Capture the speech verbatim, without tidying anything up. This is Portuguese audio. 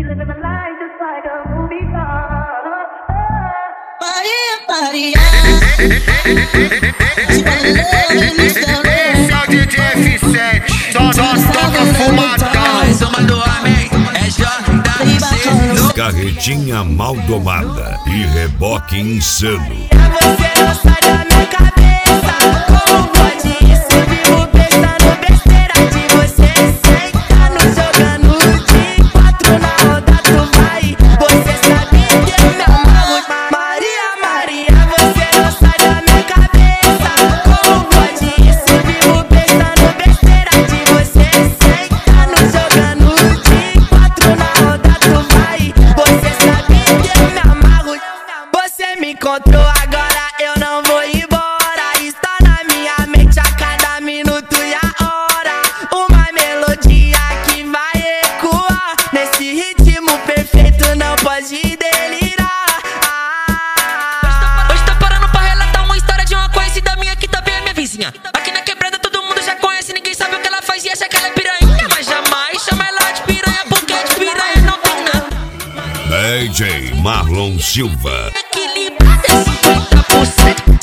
Maria, esse é o D J F sete, só, só toca fumadão. Mais uma do homem, é J C. Carretinha mal domada e reboque insano. Você não sai da minha cabeça. Como pode isso? Vivo pensando besteira de você. Sentando, jogando de quatro na roda, tu vai. Você sabe que eu me amarro. Maria, Maria, você não sai da minha cabeça. Como pode isso? Vivo pensando besteira de você. Sentando, jogando de quatro na roda, tu vai. Você sabe que eu me amarro. Você me encontrou agora, eu não vou embora. Está na minha mente a cada minuto e a hora. Uma melodia que vai ecoar. Nesse ritmo perfeito não pode delirar. ah. Hoje tá parando pra relatar uma história de uma conhecida minha que também é minha vizinha. Aqui na quebrada todo mundo já conhece, ninguém sabe o que ela faz e acha que ela é piranha. Mas jamais chama ela de piranha, porque de piranha não tem nada. D J Marlon Silva. Equilibrada é cinquenta por cento.